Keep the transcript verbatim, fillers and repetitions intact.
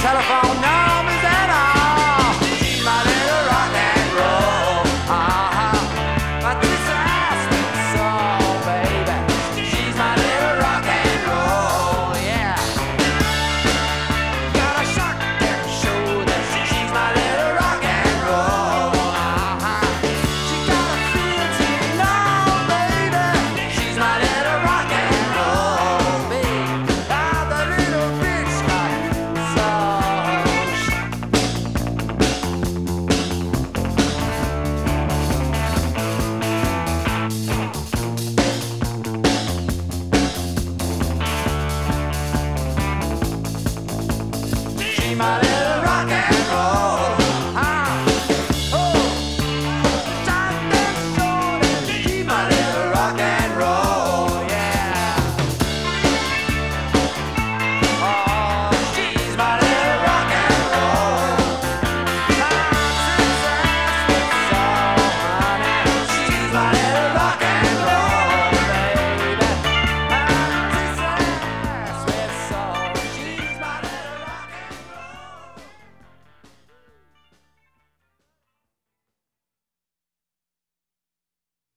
telephone numbers and all. She's my little rock and roll. Uh-huh. My twisted soul, baby. She's my little rock and roll, yeah. Got a shock their shoulder. She's my little rock and roll. Uh-huh. She got a feel to know, baby. She's my little rock and roll, baby. Ah, the little bitch like so. She's my little rock and